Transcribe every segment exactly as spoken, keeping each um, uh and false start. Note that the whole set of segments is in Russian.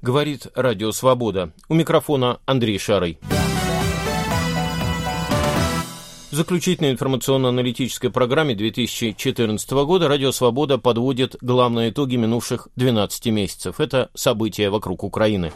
Говорит Радио Свобода. У микрофона Андрей Шарый. В заключительной информационно-аналитической программе две тысячи четырнадцатого года Радио Свобода подводит главные итоги минувших двенадцати месяцев. Это события вокруг Украины.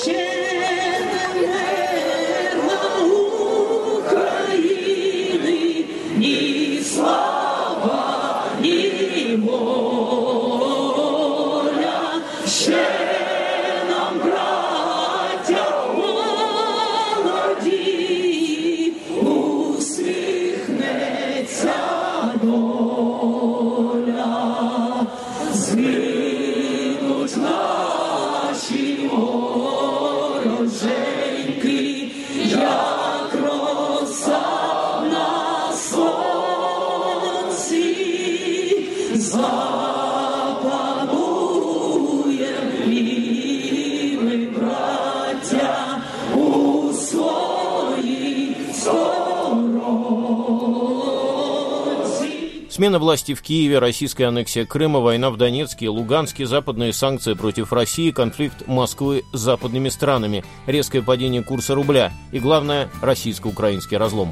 Смена власти в Киеве, российская аннексия Крыма, война в Донецке, Луганске, западные санкции против России, конфликт Москвы с западными странами, резкое падение курса рубля и, главное, российско-украинский разлом.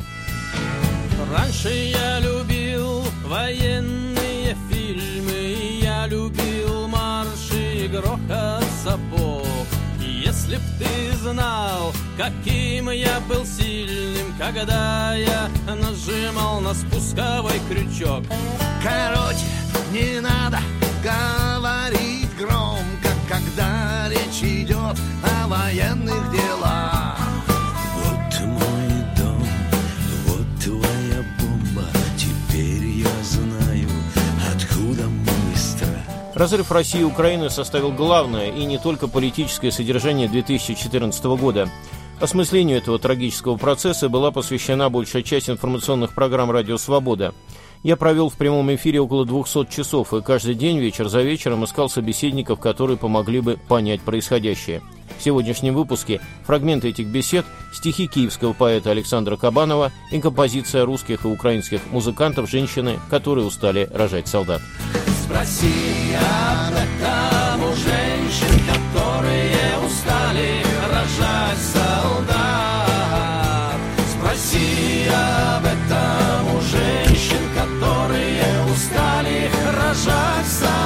Раньше я любил военные фильмы, я любил марши и грохот сапог. Если б ты знал, каким я был сильным, когда я нажимал на спусковой крючок. Короче, не надо говорить громко, когда речь идет о военных делах. Вот мой дом, вот твоя бомба, теперь я знаю, откуда мой страх. Разрыв России и Украины составил главное и не только политическое содержание две тысячи четырнадцатого года. Осмыслению этого трагического процесса была посвящена большая часть информационных программ «Радио Свобода». Я провел в прямом эфире около двухсот часов и каждый день вечер за вечером искал собеседников, которые помогли бы понять происходящее. В сегодняшнем выпуске фрагменты этих бесед, стихи киевского поэта Александра Кабанова и композиция русских и украинских музыкантов «Женщины, которые устали рожать солдат». Спроси об этом у женщин, которые устали рожать солдат. Спроси об этом у женщин, которые устали рожать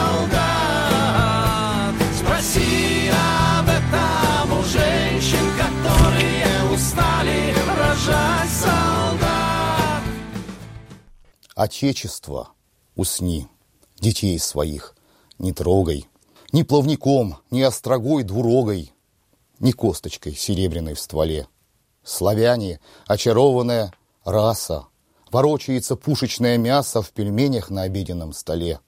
солдат. Спроси об этом у женщин, которые устали рожать солдат. Отечество, усни. Детей своих не трогай, ни плавником, ни острогой двурогой, ни косточкой серебряной в стволе. Славяне, очарованная раса, ворочается пушечное мясо в пельменях на обеденном столе.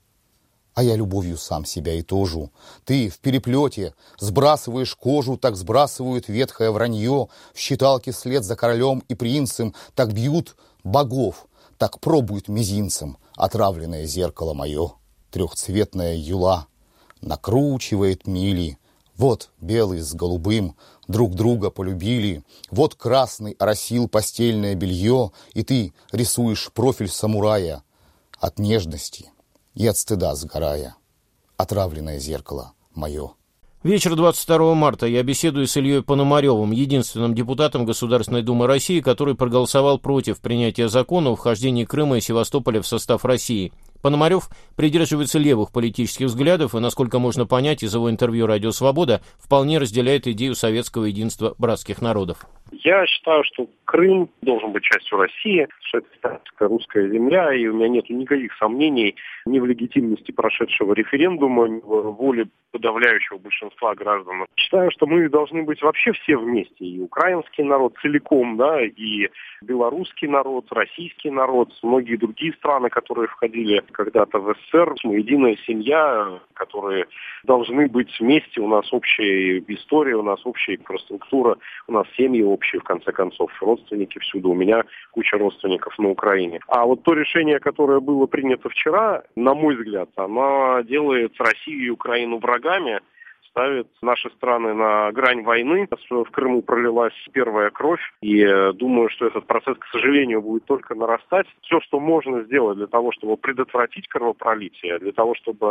А я любовью сам себя итожу. Ты в переплете сбрасываешь кожу, так сбрасывают ветхое вранье, в считалке след за королем и принцем, так бьют богов, так пробуют мизинцем отравленное зеркало мое. Трехцветная юла накручивает мили. Вот белый с голубым друг друга полюбили. Вот красный оросил постельное белье, и ты рисуешь профиль самурая от нежности и от стыда сгорая. Отравленное зеркало мое. Вечер двадцать второго марта я беседую с Ильей Пономаревым, единственным депутатом Государственной Думы России, который проголосовал против принятия закона о вхождении Крыма и Севастополя в состав России. Пономарев придерживается левых политических взглядов и, насколько можно понять из его интервью «Радио Свобода», вполне разделяет идею советского единства братских народов. Я считаю, что Крым должен быть частью России, что это историческая русская земля, и у меня нет никаких сомнений ни в легитимности прошедшего референдума, ни в воле подавляющего большинства граждан. Считаю, что мы должны быть вообще все вместе, и украинский народ целиком, да, и белорусский народ, российский народ, многие другие страны, которые входили когда-то в СССР. Мы единая семья, которые должны быть вместе, у нас общая история, у нас общая инфраструктура, у нас семьи общие, в конце концов, родственники всюду. У меня куча родственников на Украине. А вот то решение, которое было принято вчера, на мой взгляд, оно делает Россию и Украину врагами, ставит наши страны на грань войны. В Крыму пролилась первая кровь, и думаю, что этот процесс, к сожалению, будет только нарастать. Все, что можно сделать для того, чтобы предотвратить кровопролитие, для того, чтобы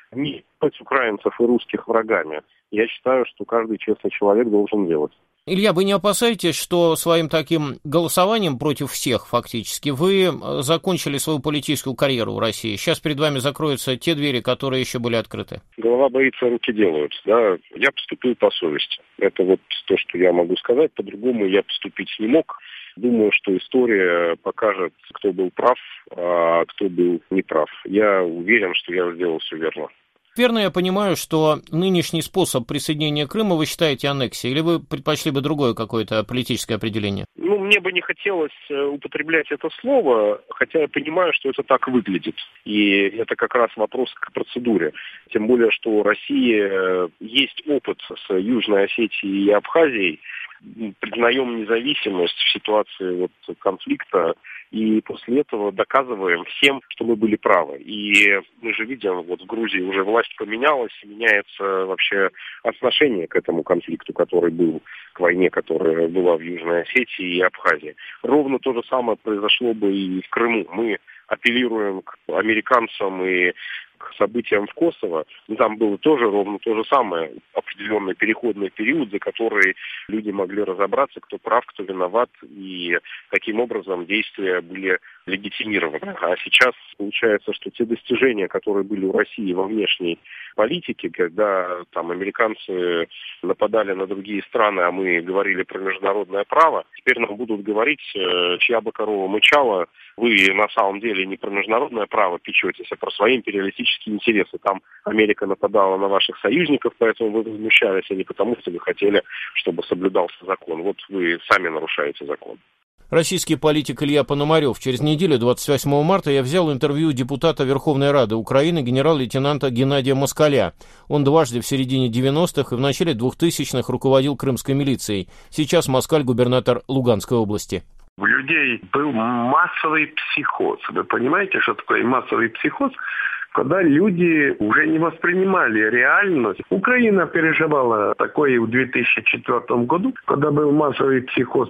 не считать украинцев и русских врагами. Я считаю, что каждый честный человек должен делать. Илья, вы не опасаетесь, что своим таким голосованием против всех фактически вы закончили свою политическую карьеру в России? Сейчас перед вами закроются те двери, которые еще были открыты. Голова боится, руки делают. Да? Я поступил по совести. Это вот то, что я могу сказать. По-другому я поступить не мог. Думаю, что история покажет, кто был прав, а кто был неправ. Я уверен, что я сделал все верно. Верно я понимаю, что нынешний способ присоединения Крыма вы считаете аннексией, или вы предпочли бы другое какое-то политическое определение? Ну, мне бы не хотелось употреблять это слово, хотя я понимаю, что это так выглядит. И это как раз вопрос к процедуре. Тем более, что у России есть опыт с Южной Осетией и Абхазией. Признаем независимость в ситуации вот конфликта. И после этого доказываем всем, что мы были правы. И мы же видим, вот в Грузии уже власть поменялась, и меняется вообще отношение к этому конфликту, который был, к войне, которая была в Южной Осетии и Абхазии. Ровно то же самое произошло бы и в Крыму. Мы апеллируем к американцам и к событиям в Косово, там было тоже ровно то же самое, определенный переходный период, за который люди могли разобраться, кто прав, кто виноват, и таким образом действия были легитимированы. А сейчас получается, что те достижения, которые были у России во внешней политике, когда там американцы нападали на другие страны, а мы говорили про международное право, теперь нам будут говорить, чья бы корова мычала, вы на самом деле не про международное право печетесь, а про свои империалистические интересы. Там Америка нападала на ваших союзников, поэтому вы возмущались, а не потому, что вы хотели, чтобы соблюдался закон. Вот вы сами нарушаете закон. Российский политик Илья Пономарев. Через неделю, двадцать восьмого марта, я взял интервью депутата Верховной Рады Украины генерал-лейтенанта Геннадия Москаля. Он дважды в середине девяностых и в начале двухтысячных руководил крымской милицией. Сейчас Москаль губернатор Луганской области. У людей был массовый психоз. Вы понимаете, что такое массовый психоз? Когда люди уже не воспринимали реальность. Украина переживала такое в две тысячи четвёртом году, когда был массовый психоз.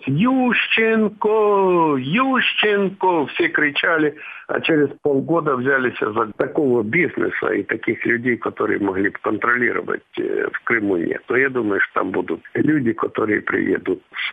Ющенко, Ющенко, все кричали, а через полгода взялись за такого бизнеса и таких людей, которые могли бы контролировать в Крыму нет. То я думаю, что там будут люди, которые приедут с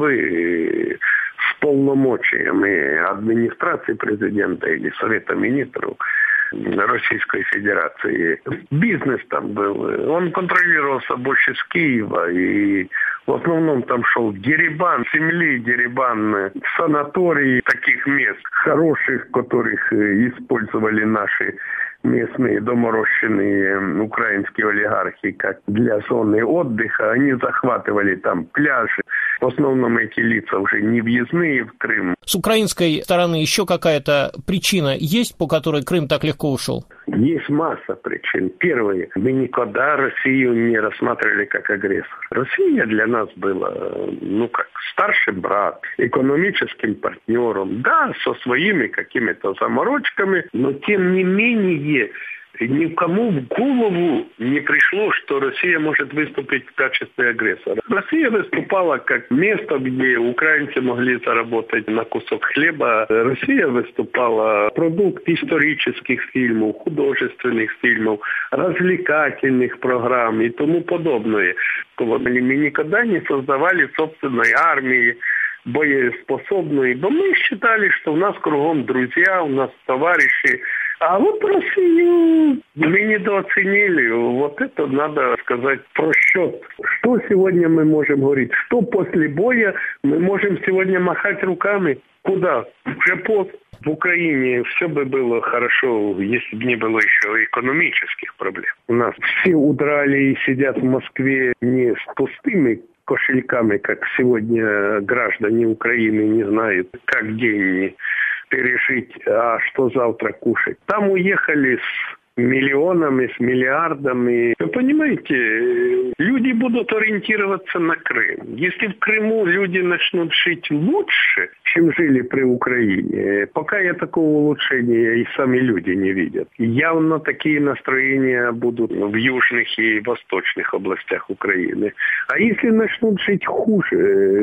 Москвы с полномочиями администрации президента или Совета министров Российской Федерации. Бизнес там был. Он контролировался больше с Киева. И в основном там шел дерибан земли, дерибан санаторий, таких мест хороших, которых использовали наши местные доморощенные украинские олигархи как для зоны отдыха. Они захватывали там пляжи. В основном эти лица уже не въездные в Крым. С украинской стороны еще какая-то причина есть, по которой Крым так легко ушел? Есть масса причин. Первое. Мы никогда Россию не рассматривали как агрессор. Россия для нас была, ну как, старший брат, экономическим партнером. Да, со своими какими-то заморочками, но тем не менее никому в голову не пришло, что Россия может выступить в качестве агрессора. Россия выступала как место, где украинцы могли заработать на кусок хлеба. Россия выступала продукт исторических фильмов, художественных фильмов, развлекательных программ и тому подобное. Мы никогда не создавали собственной армии, боеспособной, но мы считали, что у нас кругом друзья, у нас товарищи. А вот Россию мы недооценили. Вот это надо сказать про счет. Что сегодня мы можем говорить? Что после боя мы можем сегодня махать руками? Куда? Уже пост. В Украине все бы было хорошо, если бы не было еще экономических проблем. У нас все удрали и сидят в Москве не с пустыми кошельками, как сегодня граждане Украины не знают, как день пережить, а что завтра кушать. Там уехали с миллионами, с миллиардами. Вы понимаете, люди будут ориентироваться на Крым. Если в Крыму люди начнут жить лучше, чем жили при Украине, пока я такого улучшения и сами люди не видят. Явно такие настроения будут в южных и восточных областях Украины. А если начнут жить хуже,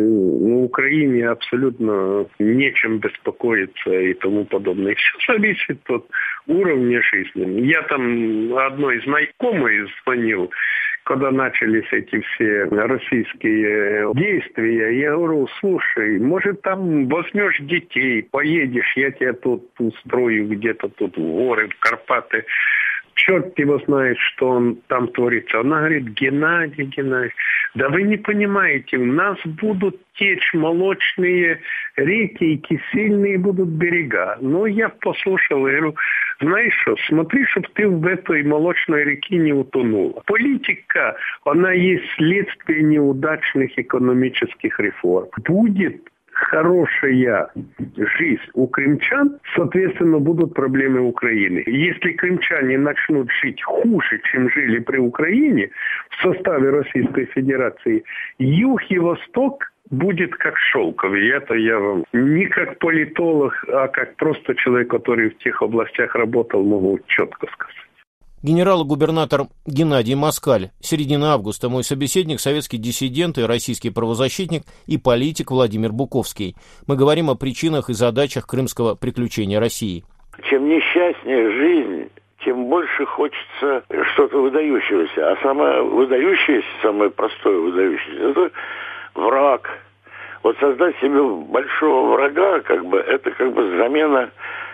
в Украине абсолютно нечем беспокоиться и тому подобное. Все зависит от уровня жизни. Я там одной знакомой звонил, когда начались эти все российские действия, я говорю, слушай, может там возьмешь детей, поедешь, я тебя тут устрою где-то тут в горы, в Карпаты. Черт его знает, что он там творится. Она говорит, Геннадий Геннадьевич, да вы не понимаете, у нас будут течь молочные реки и кисельные будут берега. Ну, я послушал, говорю, знаешь что, смотри, чтобы ты в этой молочной реке не утонула. Политика, она есть следствие неудачных экономических реформ. Будет хорошая жизнь у крымчан, соответственно, будут проблемы Украины. Если крымчане начнут жить хуже, чем жили при Украине в составе Российской Федерации, юг и восток будет как шелковый. Это я вам не как политолог, а как просто человек, который в тех областях работал, могу четко сказать. Генерал-губернатор Геннадий Москаль. Середина августа. Мой собеседник, советский диссидент и российский правозащитник и политик Владимир Буковский. Мы говорим о причинах и задачах крымского приключения России. Чем несчастнее жизнь, тем больше хочется что-то выдающегося. А самое выдающееся, самое простое выдающееся, это враг. Вот создать себе большого врага, как бы, это как бы замена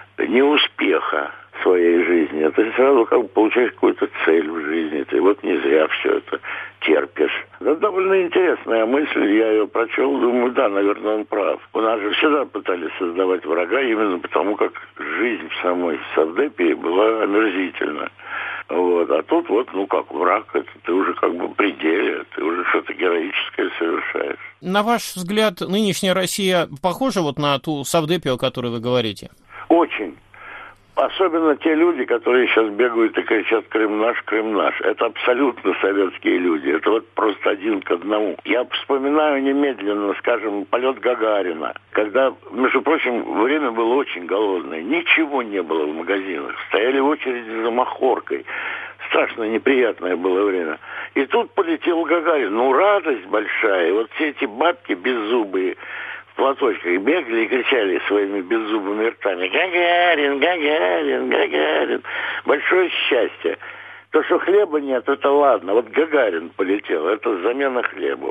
неуспеха своей жизни. Это сразу как бы получаешь какую-то цель в жизни. Ты вот не зря все это терпишь. Это довольно интересная мысль. Я ее прочел, думаю, да, наверное, он прав. У нас же всегда пытались создавать врага, именно потому, как жизнь в самой Савдепии была омерзительна. Вот. А тут вот, ну как враг, это ты уже как бы в пределе, ты уже что-то героическое совершаешь. На ваш взгляд, нынешняя Россия похожа вот на ту Савдепию, о которой вы говорите? Очень. Особенно те люди, которые сейчас бегают и кричат «Крым наш, Крым наш». Это абсолютно советские люди. Это вот просто один к одному. Я вспоминаю немедленно, скажем, полет Гагарина. Когда, между прочим, время было очень голодное. Ничего не было в магазинах. Стояли в очереди за махоркой. Страшно неприятное было время. И тут полетел Гагарин. Ну, радость большая. И вот все эти бабки беззубые в платочках бегали и кричали своими беззубыми ртами: «Гагарин, Гагарин, Гагарин». Большое счастье. То, что хлеба нет, это ладно. Вот Гагарин полетел. Это замена хлебу.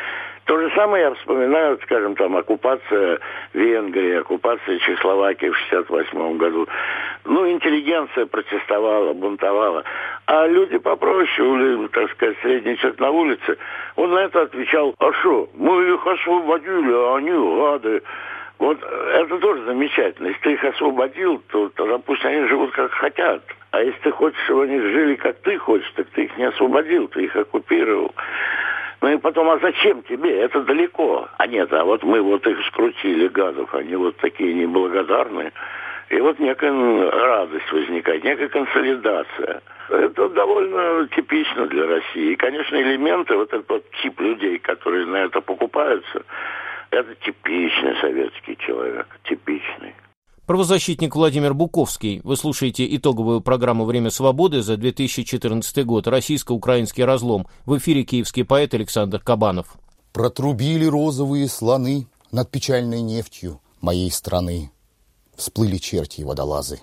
То же самое я вспоминаю, скажем, там, оккупация Венгрии, оккупация Чехословакии в шестьдесят восьмом году. Ну, интеллигенция протестовала, бунтовала. А люди попроще, так сказать, средний человек на улице, он на это отвечал: а что, мы их освободили, а они гады. Вот это тоже замечательно. Если ты их освободил, то тогда пусть они живут как хотят. А если ты хочешь, чтобы они жили как ты хочешь, так ты их не освободил, ты их оккупировал. Ну и потом, а зачем тебе? Это далеко. А нет, а вот мы вот их скрутили, гадов, они вот такие неблагодарные. И вот некая радость возникает, некая консолидация. Это довольно типично для России. И, конечно, элементы, вот этот вот тип людей, которые на это покупаются, это типичный советский человек, типичный. Правозащитник Владимир Буковский. Вы слушаете итоговую программу «Время свободы» за две тысячи четырнадцатый год. Российско-украинский разлом. В эфире киевский поэт Александр Кабанов. Протрубили розовые слоны над печальной нефтью моей страны. Всплыли черти и водолазы.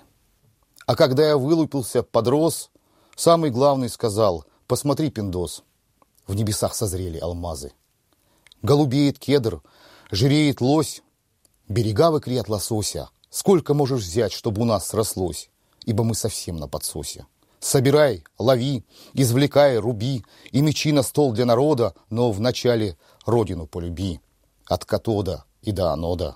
А когда я вылупился, подрос, самый главный сказал: посмотри, пиндос, в небесах созрели алмазы. Голубеет кедр, жиреет лось, берега в икре от лосося. Сколько можешь взять, чтобы у нас срослось, ибо мы совсем на подсосе. Собирай, лови, извлекай, руби, и мечи на стол для народа, но вначале родину полюби. От катода и до анода.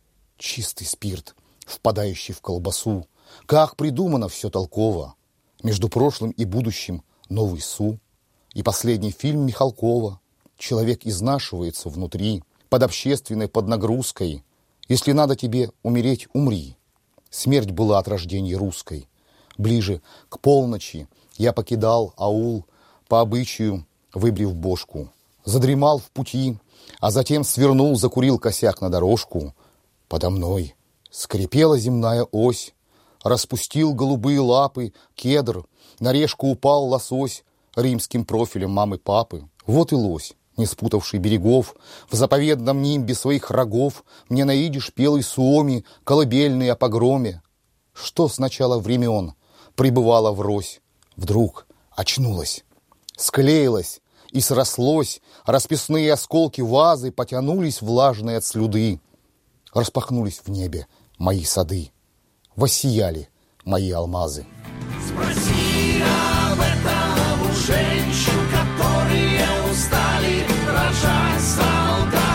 Чистый спирт, впадающий в колбасу. Как придумано все толково. Между прошлым и будущим новый Су. И последний фильм Михалкова. Человек изнашивается внутри, под общественной поднагрузкой. Если надо тебе умереть, умри. Смерть была от рождения русской. Ближе к полночи я покидал аул, по обычаю выбрив бошку. Задремал в пути, а затем свернул, закурил косяк на дорожку. Подо мной скрипела земная ось, распустил голубые лапы кедр, на решку упал лосось римским профилем мамы-папы. Вот и лось, не спутавший берегов, в заповедном нимбе своих рогов мне на идиш пел и Суоми колыбельный о погроме. что с начала времен пребывала врозь, вдруг очнулась, склеилась и срослось, расписные осколки вазы потянулись влажные от слюды, распахнулись в небе мои сады, воссияли мои алмазы. Спроси об этом у женщин, которые устали рожать солдат.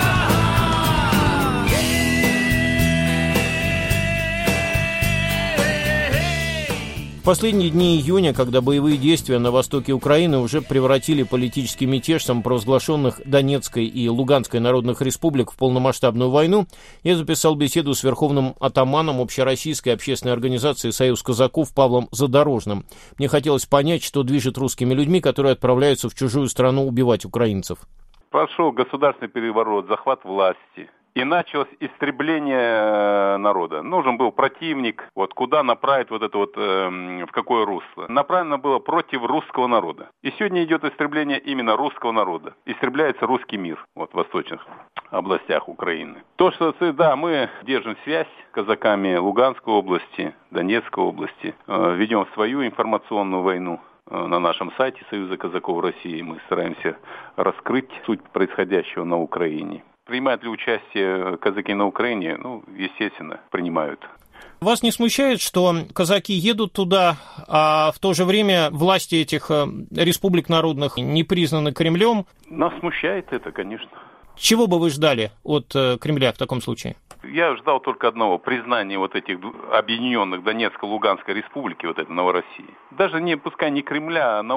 В последние дни июня, когда боевые действия на востоке Украины уже превратили политический мятеж самопровозглашенных Донецкой и Луганской народных республик в полномасштабную войну, я записал беседу с верховным атаманом общероссийской общественной организации «Союз казаков» Павлом Задорожным. Мне хотелось понять, что движет русскими людьми, которые отправляются в чужую страну убивать украинцев. Прошел государственный переворот, захват власти. И началось истребление народа. Нужен был противник, вот куда направить вот это вот, э, в какое русло. Направлено было против русского народа. И сегодня идет истребление именно русского народа. Истребляется русский мир вот, в восточных областях Украины. То, что, да, мы держим связь с казаками Луганской области, Донецкой области, э, ведем свою информационную войну. На нашем сайте Союза казаков России мы стараемся раскрыть суть происходящего на Украине. Принимают ли участие казаки на Украине? Ну, естественно, принимают. Вас не смущает, что казаки едут туда, а в то же время власти этих республик народных не признаны Кремлем? Нас смущает это, конечно. Чего бы вы ждали от Кремля в таком случае? Я ждал только одного, признания вот этих объединенных Донецко-Луганской республики, вот этой Новороссии. Даже не, пускай не Кремля, а на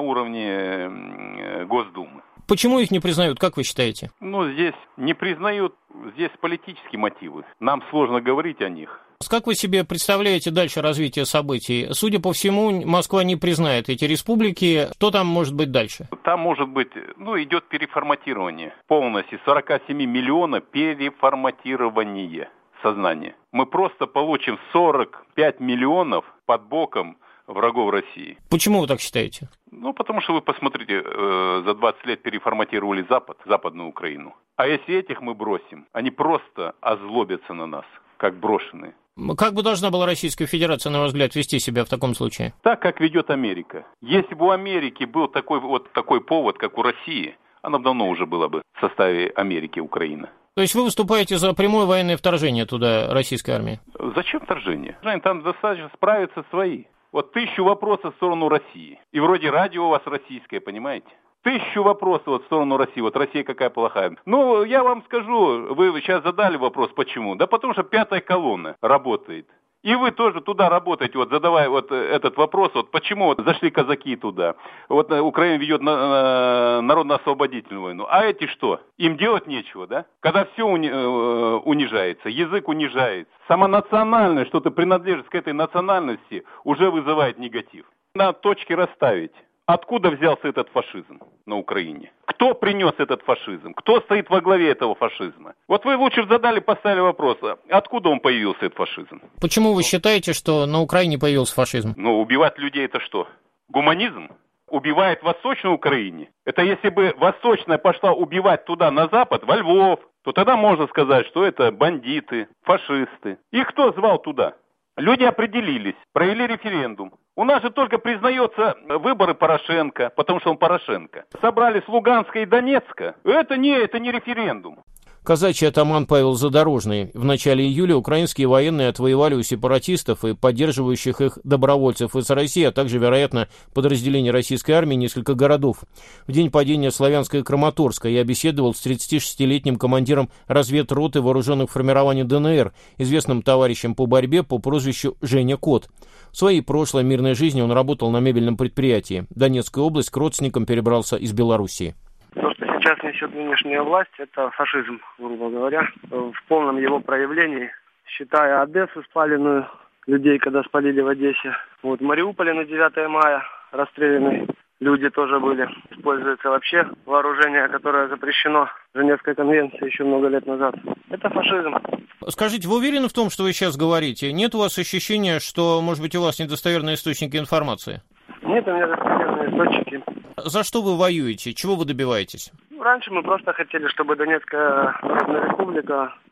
уровне Госдумы. Почему их не признают, как вы считаете? Ну, здесь не признают, здесь политические мотивы. Нам сложно говорить о них. Как вы себе представляете дальше развитие событий? Судя по всему, Москва не признает эти республики. Что там может быть дальше? Там может быть, ну, идет переформатирование. Полностью сорок семь миллионов переформатирование сознания. Мы просто получим сорок пять миллионов под боком врагов России. Почему вы так считаете? Ну, потому что вы посмотрите, э, за двадцать лет переформатировали Запад, Западную Украину. А если этих мы бросим, они просто озлобятся на нас, как брошенные. Как бы должна была Российская Федерация, на ваш взгляд, вести себя в таком случае? Так, как ведет Америка. Если бы у Америки был такой вот такой повод, как у России, она давно уже была бы в составе Америки Украина. То есть вы выступаете за прямое военное вторжение туда российской армии? Зачем вторжение? Там достаточно справятся свои. Вот тысячу вопросов в сторону России. И вроде радио у вас российское, понимаете? Тысячу вопросов вот в сторону России. Вот Россия какая плохая. Ну, я вам скажу, вы сейчас задали вопрос, почему? Да потому что пятая колонна работает. И вы тоже туда работаете, вот задавая вот этот вопрос, вот почему вот зашли казаки туда. Вот Украина ведет на, на народно-освободительную войну. А эти что? Им делать нечего, да? Когда все уни, э, унижается, язык унижается. Сама национальность, что-то принадлежит к этой национальности, уже вызывает негатив. Надо точки расставить. Откуда взялся этот фашизм на Украине? Кто принес этот фашизм? Кто стоит во главе этого фашизма? Вот вы лучше задали, поставили вопрос, откуда он появился, этот фашизм? Почему вы считаете, что на Украине появился фашизм? Ну, убивать людей это что? Гуманизм? Убивает в Восточной Украине? Это если бы Восточная пошла убивать туда, на Запад, во Львов, то тогда можно сказать, что это бандиты, фашисты. Их кто звал туда? Люди определились, провели референдум. У нас же только признается выборы Порошенко, потому что он Порошенко. Собрали с Луганска и Донецка. Это не, это не референдум. Казачий атаман Павел Задорожный. В начале июля украинские военные отвоевали у сепаратистов и поддерживающих их добровольцев из России, а также, вероятно, подразделений российской армии несколько городов. В день падения Славянска и Краматорска я беседовал с тридцатишестилетним командиром разведроты вооруженных формирований ДНР, известным товарищем по борьбе по прозвищу Женя Кот. В своей прошлой мирной жизни он работал на мебельном предприятии. Донецкая область к родственникам перебрался из Белоруссии. То, что сейчас несет нынешняя власть, это фашизм, грубо говоря, в полном его проявлении, считая Одессу спаленную, людей, когда спалили в Одессе. Вот в Мариуполе на девятое мая расстреляны люди тоже были. Используется вообще вооружение, которое запрещено Женевской конвенцией еще много лет назад. Это фашизм. Скажите, вы уверены в том, что вы сейчас говорите? Нет у вас ощущения, что, может быть, у вас недостоверные источники информации? Нет у меня достоверные источники. За что вы воюете? Чего вы добиваетесь? Раньше мы просто хотели, чтобы Донецкая Народная Республика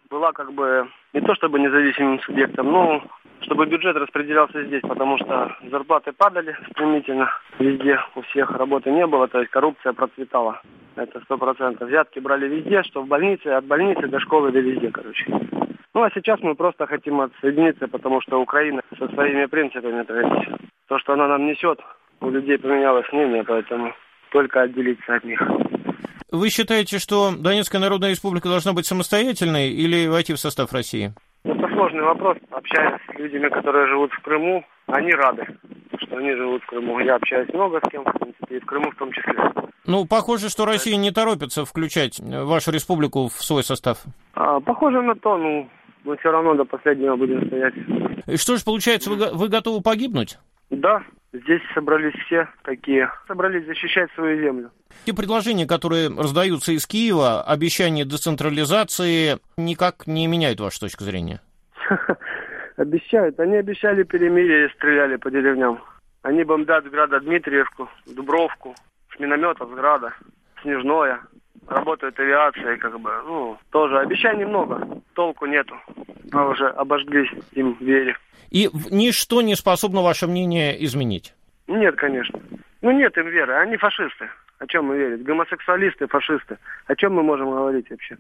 была как бы не то чтобы независимым субъектом, но чтобы бюджет распределялся здесь, потому что зарплаты падали стремительно везде, у всех работы не было, то есть коррупция процветала. Это сто процентов. Взятки брали везде, что в больнице, от больницы до школы, до везде, короче. Ну, а сейчас мы просто хотим отсоединиться, потому что Украина со своими принципами, то есть то, что она нам несет, у людей поменялось мнение, поэтому только отделиться от них. Вы считаете, что Донецкая Народная Республика должна быть самостоятельной или войти в состав России? Это сложный вопрос. Общаясь с людьми, которые живут в Крыму, они рады, что они живут в Крыму. Я общаюсь много с кем, в принципе, и в Крыму в том числе. Ну, похоже, что Россия не торопится включать вашу республику в свой состав. А, похоже на то, ну, мы все равно до последнего будем стоять. И что же, получается, вы, вы готовы погибнуть? Да, здесь собрались все такие, собрались защищать свою землю. Те предложения, которые раздаются из Киева, обещания децентрализации, никак не меняют вашу точку зрения? Обещают. Они обещали перемирие и стреляли по деревням. Они бомбят с града Дмитриевку, Дубровку, с минометов с града, Снежное. Работает авиация, как бы, ну, тоже обещаний много, толку нету. Мы уже обожглись им вере. И ничто не способно ваше мнение изменить? Нет, конечно. Ну, нет им веры, они фашисты. О чем мы верим? Гомосексуалисты, фашисты. О чем мы можем говорить вообще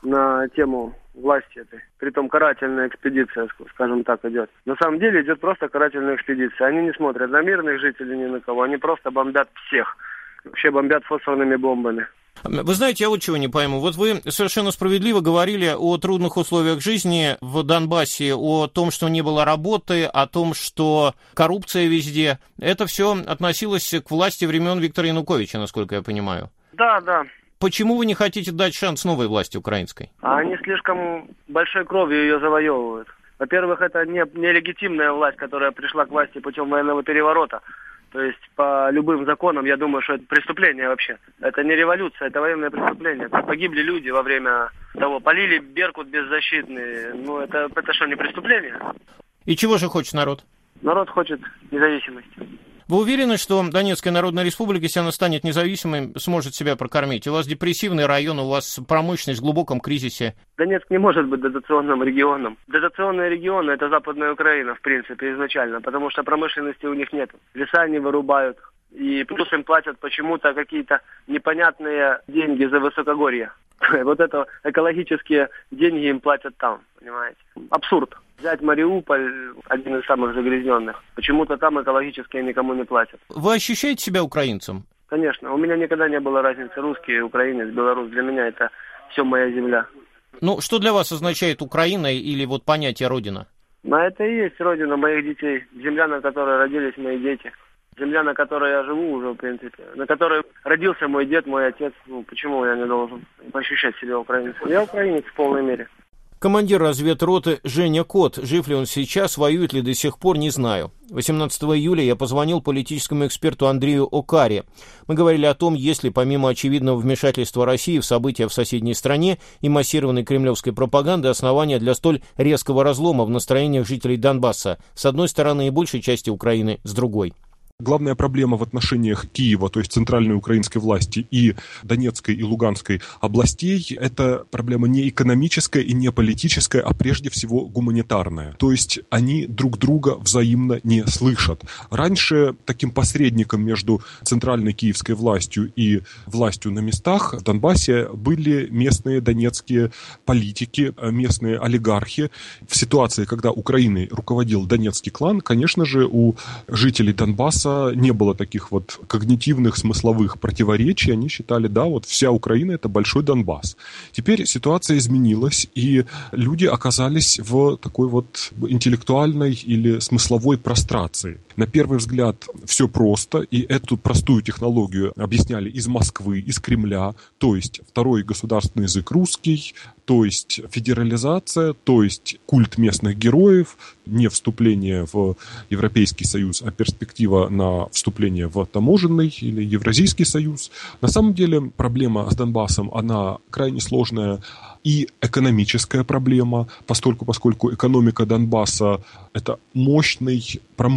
на тему власти этой? Притом карательная экспедиция, скажем так, идет. На самом деле идет просто карательная экспедиция. Они не смотрят на мирных жителей ни на кого, они просто бомбят всех. Вообще бомбят фосфорными бомбами. Вы знаете, я вот чего не пойму. Вот вы совершенно справедливо говорили о трудных условиях жизни в Донбассе, о том, что не было работы, о том, что коррупция везде. Это все относилось к власти времен Виктора Януковича, насколько я понимаю. Да, да. Почему вы не хотите дать шанс новой власти украинской? А они слишком большой кровью ее завоевывают. Во-первых, это не, не легитимная власть, которая пришла к власти путем военного переворота. То есть по любым законам, я думаю, что это преступление вообще. Это не революция, это военное преступление. Там погибли люди во время того, полили Беркут беззащитный. Ну, это, это что, не преступление? И чего же хочет народ? Народ хочет независимости. Вы уверены, что Донецкая Народная Республика, если она станет независимой, сможет себя прокормить? У вас депрессивный район, у вас промышленность в глубоком кризисе. Донецк не может быть дотационным регионом. Дотационные регионы – это Западная Украина, в принципе, изначально, потому что промышленности у них нет. Леса они вырубают, и плюс им платят почему-то какие-то непонятные деньги за высокогорье. Вот это экологические деньги им платят там, понимаете? Абсурд. Взять Мариуполь, один из самых загрязненных. Почему-то там экологические никому не платят. Вы ощущаете себя украинцем? Конечно. У меня никогда не было разницы, русский, украинец, белорус. Для меня это все моя земля. Ну, что для вас означает Украина или вот понятие Родина? А это и есть Родина моих детей. Земля, на которой родились мои дети. Земля, на которой я живу уже, в принципе. На которой родился мой дед, мой отец. Ну, почему я не должен ощущать себя украинцем? Я украинец в полной мере. Командир разведроты Женя Кот. Жив ли он сейчас, воюет ли до сих пор, не знаю. восемнадцатого июля я позвонил политическому эксперту Андрею Окаре. Мы говорили о том, есть ли помимо очевидного вмешательства России в события в соседней стране и массированной кремлевской пропаганды основания для столь резкого разлома в настроениях жителей Донбасса, с одной стороны, и большей части Украины с другой. Главная проблема в отношениях Киева, то есть центральной украинской власти, и Донецкой и Луганской областей, это проблема не экономическая и не политическая, а прежде всего гуманитарная. То есть они друг друга взаимно не слышат. Раньше таким посредником между центральной киевской властью и властью на местах в Донбассе были местные донецкие политики, местные олигархи. В ситуации, когда Украиной руководил донецкий клан, конечно же, у жителей Донбасса не было таких вот когнитивных, смысловых противоречий. Они считали, да, вот вся Украина — это большой Донбасс. Теперь ситуация изменилась, и люди оказались в такой вот интеллектуальной или смысловой прострации. На первый взгляд все просто, и эту простую технологию объясняли из Москвы, из Кремля, то есть второй государственный язык русский, то есть федерализация, то есть культ местных героев, не вступление в Европейский Союз, а перспектива на вступление в таможенный или Евразийский Союз. На самом деле проблема с Донбассом, она крайне сложная и экономическая проблема, поскольку, поскольку экономика Донбасса – это мощный промышленный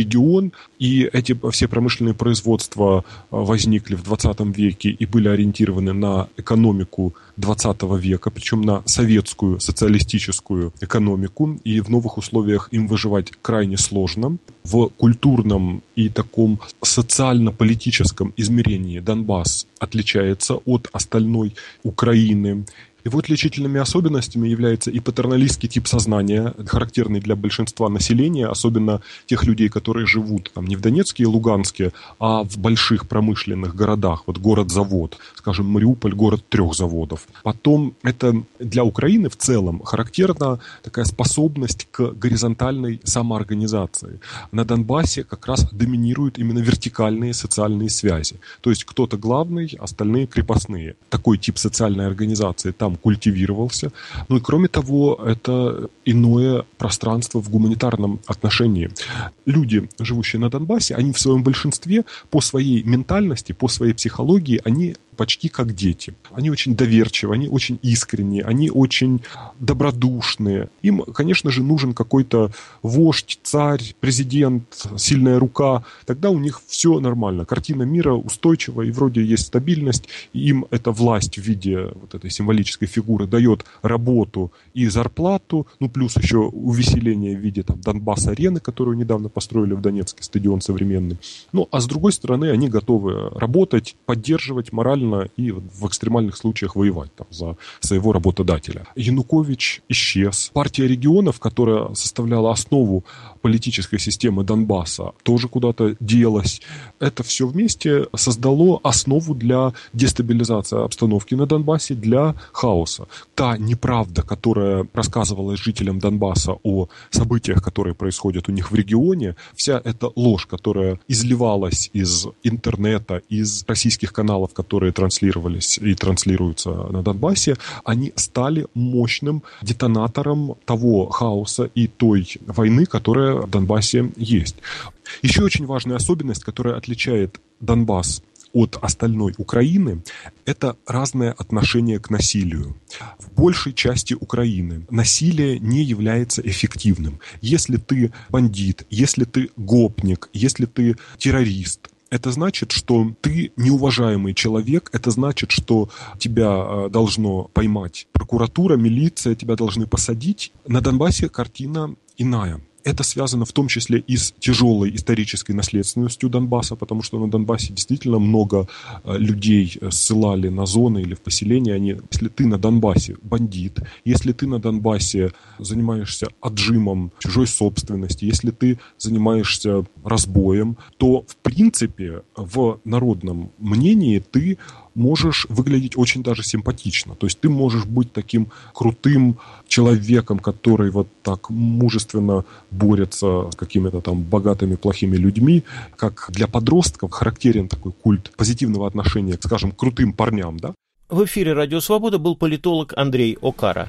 регион, и эти все промышленные производства возникли в двадцатом веке и были ориентированы на экономику двадцатого века, причем на советскую социалистическую экономику, и в новых условиях им выживать крайне сложно. В культурном и таком социально-политическом измерении Донбасс отличается от остальной Украины. Его отличительными особенностями является и патерналистский тип сознания, характерный для большинства населения, особенно тех людей, которые живут там, не в Донецке и Луганске, а в больших промышленных городах. Вот город-завод, скажем, Мариуполь, город трех заводов. Потом это для Украины в целом характерна такая способность к горизонтальной самоорганизации. На Донбассе как раз доминируют именно вертикальные социальные связи. То есть кто-то главный, остальные крепостные. Такой тип социальной организации там культивировался. Ну и кроме того, это иное пространство в гуманитарном отношении. Люди, живущие на Донбассе, они в своем большинстве по своей ментальности, по своей психологии, они почти как дети. Они очень доверчивы, они очень искренние, они очень добродушные. Им, конечно же, нужен какой-то вождь, царь, президент, сильная рука. Тогда у них все нормально. Картина мира устойчива, и вроде есть стабильность. И им эта власть в виде вот этой символической фигуры дает работу и зарплату, ну плюс еще увеселение в виде там, Донбасс-арены, которую недавно построили в Донецке, стадион современный. Ну, а с другой стороны, они готовы работать, поддерживать морально и в экстремальных случаях воевать там, за своего работодателя. Янукович исчез. Партия регионов, которая составляла основу политической системы Донбасса, тоже куда-то делась. Это все вместе создало основу для дестабилизации обстановки на Донбассе, для хаоса. Та неправда, которая рассказывалась жителям Донбасса о событиях, которые происходят у них в регионе, вся эта ложь, которая изливалась из интернета, из российских каналов, которые транслировались и транслируются на Донбассе, они стали мощным детонатором того хаоса и той войны, которая в Донбассе есть. Еще очень важная особенность, которая отличает Донбасс от остальной Украины, это разное отношение к насилию. В большей части Украины насилие не является эффективным. Если ты бандит, если ты гопник, если ты террорист, это значит, что ты неуважаемый человек, это значит, что тебя должно поймать прокуратура, милиция, тебя должны посадить. На Донбассе картина иная. Это связано в том числе и с тяжелой исторической наследственностью Донбасса, потому что на Донбассе действительно много людей ссылали на зоны или в поселения. Они, если ты на Донбассе бандит, если ты на Донбассе занимаешься отжимом чужой собственности, если ты занимаешься разбоем, то в принципе в народном мнении ты можешь выглядеть очень даже симпатично. То есть ты можешь быть таким крутым человеком, который вот так мужественно борется с какими-то там богатыми, плохими людьми. Как для подростков характерен такой культ позитивного отношения, скажем, к крутым парням, да? В эфире «Радио Свобода» был политолог Андрей Окара.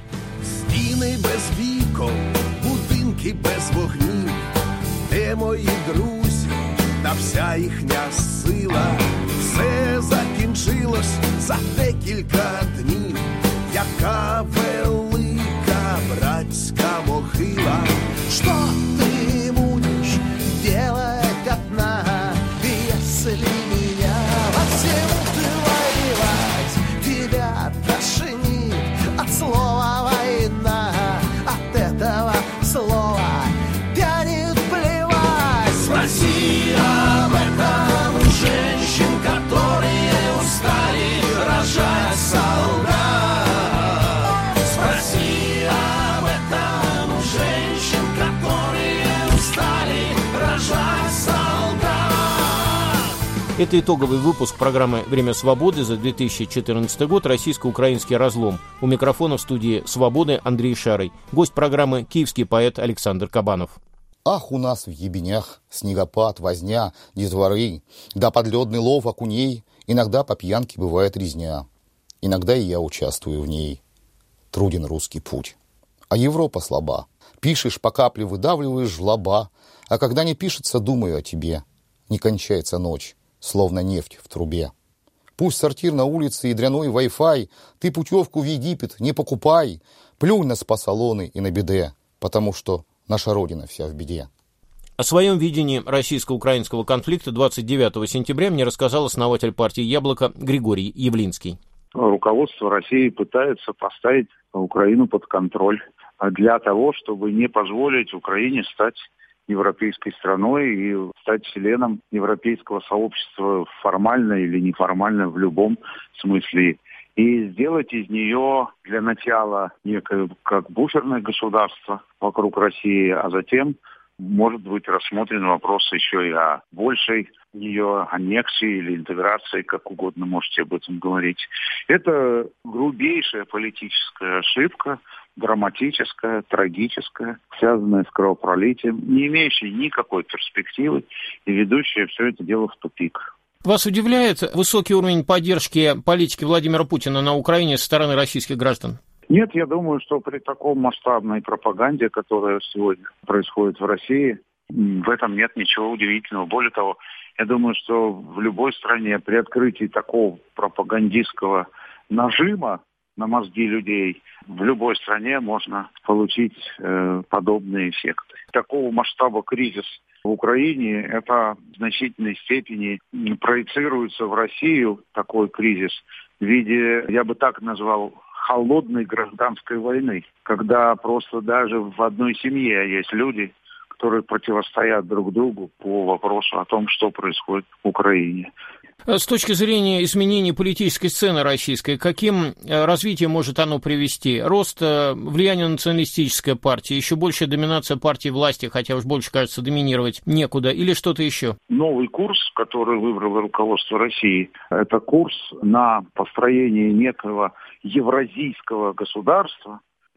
Стіни без вікон, будинки без вогнів, де мої друзі та вся їхня сила. Все закінчилось за декілька днів, яка велика братська могила. Що ти будеш делать одна, если меня во всем воевать? Тебя тошнит от слова война, от этого слова тянет плевать. Спроси об этом у женщин, которые устали рожать солдат. Спроси об этом у женщин, которые устали рожать солдат. Это итоговый выпуск программы «Время свободы» за две тысячи четырнадцатый год, российско-украинский разлом. У микрофона в студии «Свободы» Андрей Шарый. Гость программы — киевский поэт Александр Кабанов. Ах, у нас в ебенях снегопад, возня, детворы, да подледный лов окуней, иногда по пьянке бывает резня. Иногда и я участвую в ней. Труден русский путь. А Европа слаба. Пишешь, по капле выдавливаешь жлоба, а когда не пишется, думаю о тебе. Не кончается ночь, словно нефть в трубе. Пусть сортир на улице и дряной Wi-Fi, ты путевку в Египет не покупай, плюнь на спа-салоны и на биде, потому что наша Родина вся в беде. О своем видении российско-украинского конфликта двадцать девятого сентября мне рассказал основатель партии «Яблоко» Григорий Явлинский. Руководство России пытается поставить Украину под контроль для того, чтобы не позволить Украине стать европейской страной и стать членом европейского сообщества формально или неформально в любом смысле. И сделать из нее для начала некое как буферное государство вокруг России, а затем может быть рассмотрен вопрос еще и о большей ее аннексии или интеграции, как угодно можете об этом говорить. Это грубейшая политическая ошибка, драматическая, трагическая, связанная с кровопролитием, не имеющая никакой перспективы и ведущая все это дело в тупик. Вас удивляет высокий уровень поддержки политики Владимира Путина на Украине со стороны российских граждан? Нет, я думаю, что при таком масштабной пропаганде, которая сегодня происходит в России, в этом нет ничего удивительного. Более того, я думаю, что в любой стране при открытии такого пропагандистского нажима на мозги людей, в любой стране можно получить э, подобные эффекты. Такого масштаба кризис в Украине, это в значительной степени проецируется в Россию, такой кризис, в виде, я бы так назвал, холодной гражданской войны, когда просто даже в одной семье есть люди, которые противостоят друг другу по вопросу о том, что происходит в Украине. С точки зрения изменения политической сцены российской, каким развитием может оно привести? Рост влияния националистической партии, еще большая доминация партии власти, хотя уж больше, кажется, доминировать некуда, или что-то еще? Новый курс, который выбрало руководство России, это курс на построение некого евразийского государства.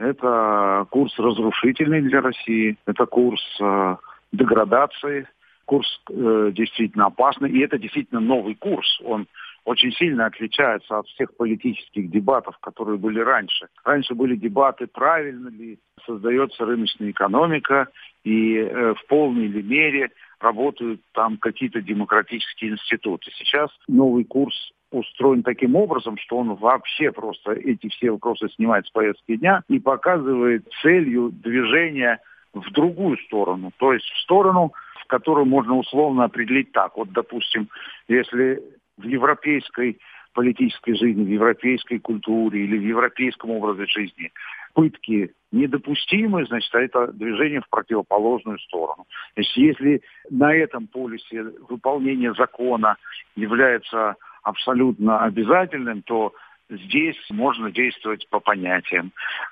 Это курс разрушительный для России, это курс э, деградации, курс э, действительно опасный, и это действительно новый курс. Он очень сильно отличается от всех политических дебатов, которые были раньше. Раньше были дебаты, правильно ли создается рыночная экономика, и э, в полной ли мере работают там какие-то демократические институты. Сейчас новый курс устроен таким образом, что он вообще просто эти все вопросы снимает с повестки дня и показывает целью движения в другую сторону. То есть в сторону, в которую можно условно определить так. Вот, допустим, если в европейской политической жизни, в европейской культуре или в европейском образе жизни пытки недопустимы, значит, это движение в противоположную сторону. То есть если на этом полюсе выполнение закона является абсолютно обязательным, то здесь можно действовать по понятиям.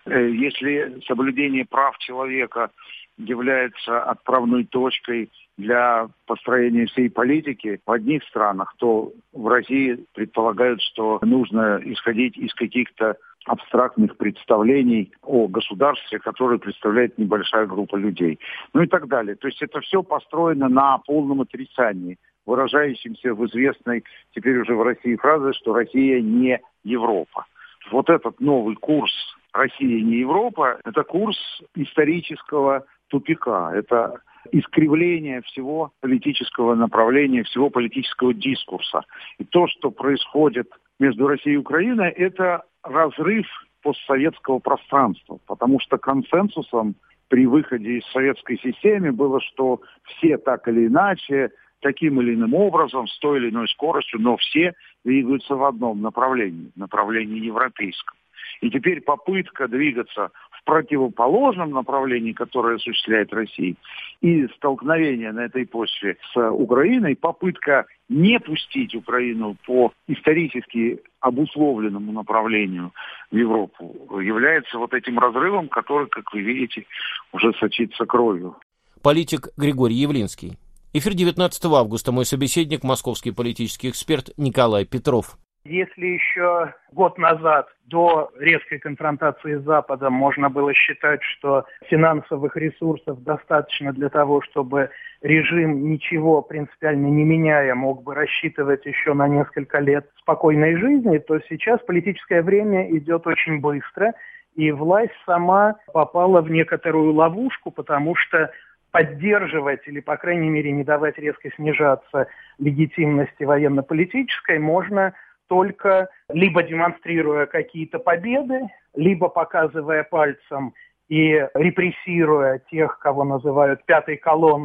Если соблюдение прав человека является отправной точкой для построения всей политики в одних странах, то в России предполагают, что нужно исходить из каких-то абстрактных представлений о государстве, которое представляет небольшая группа людей. Ну и так далее. То есть это все построено на полном отрицании, выражающимся в известной теперь уже в России фразе, что Россия не Европа. Вот этот новый курс «Россия не Европа» – это курс исторического тупика, это искривление всего политического направления, всего политического дискурса. И то, что происходит между Россией и Украиной, это разрыв постсоветского пространства, потому что консенсусом при выходе из советской системы было, что все так или иначе, таким или иным образом, с той или иной скоростью, но все двигаются в одном направлении, направлении европейском. И теперь попытка двигаться в противоположном направлении, которое осуществляет Россия, и столкновение на этой почве с Украиной, попытка не пустить Украину по исторически обусловленному направлению в Европу, является вот этим разрывом, который, как вы видите, уже сочится кровью. Политик Григорий Явлинский. Эфир девятнадцатого августа. Мой собеседник, московский политический эксперт Николай Петров. Если еще год назад, до резкой конфронтации с Западом, можно было считать, что финансовых ресурсов достаточно для того, чтобы режим, ничего принципиально не меняя, мог бы рассчитывать еще на несколько лет спокойной жизни, то сейчас политическое время идет очень быстро, и власть сама попала в некоторую ловушку, потому что поддерживать или, по крайней мере, не давать резко снижаться легитимности военно-политической можно только либо демонстрируя какие-то победы, либо показывая пальцем и репрессируя тех, кого называют пятой колонной,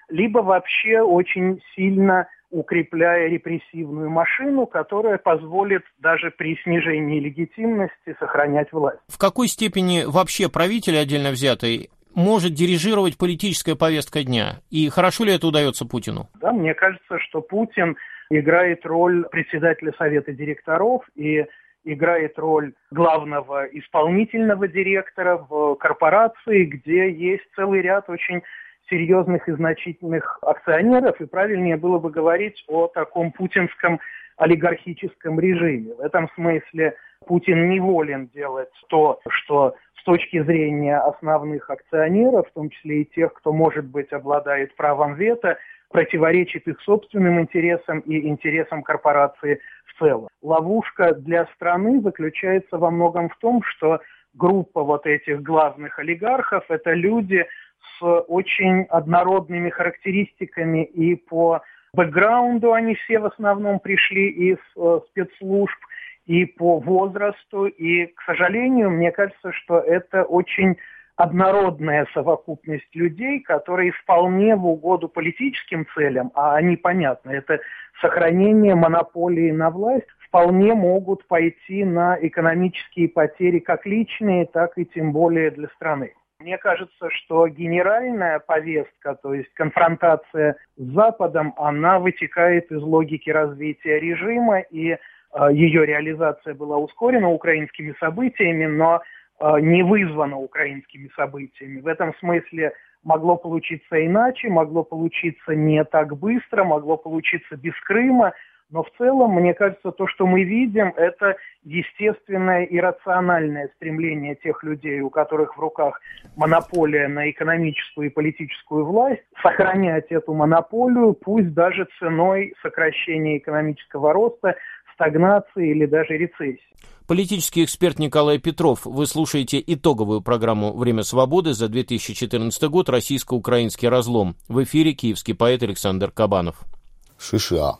либо вообще очень сильно укрепляя репрессивную машину, которая позволит даже при снижении легитимности сохранять власть. В какой степени вообще правитель отдельно взятый может дирижировать политическая повестка дня? И хорошо ли это удается Путину? Да, мне кажется, что Путин играет роль председателя совета директоров и играет роль главного исполнительного директора в корпорации, где есть целый ряд очень серьезных и значительных акционеров, и правильнее было бы говорить о таком путинском олигархическом режиме. В этом смысле Путин не волен делать то, что с точки зрения основных акционеров, в том числе и тех, кто, может быть, обладает правом вето, противоречит их собственным интересам и интересам корпорации в целом. Ловушка для страны заключается во многом в том, что группа вот этих главных олигархов – это люди с очень однородными характеристиками, и по бэкграунду они все в основном пришли из э, спецслужб, и по возрасту, и, к сожалению, мне кажется, что это очень однородная совокупность людей, которые вполне в угоду политическим целям, а они, понятно, это сохранение монополии на власть, вполне могут пойти на экономические потери как личные, так и тем более для страны. Мне кажется, что генеральная повестка, то есть конфронтация с Западом, она вытекает из логики развития режима, и э, ее реализация была ускорена украинскими событиями, но э, не вызвана украинскими событиями. В этом смысле могло получиться иначе, могло получиться не так быстро, могло получиться без Крыма. Но в целом, мне кажется, то, что мы видим, это естественное и рациональное стремление тех людей, у которых в руках монополия на экономическую и политическую власть, сохранять эту монополию, пусть даже ценой сокращения экономического роста, стагнации или даже рецессии. Политический эксперт Николай Петров. Вы слушаете итоговую программу «Время свободы» за две тысячи четырнадцатый год «Российско-украинский разлом». В эфире киевский поэт Александр Кабанов. США.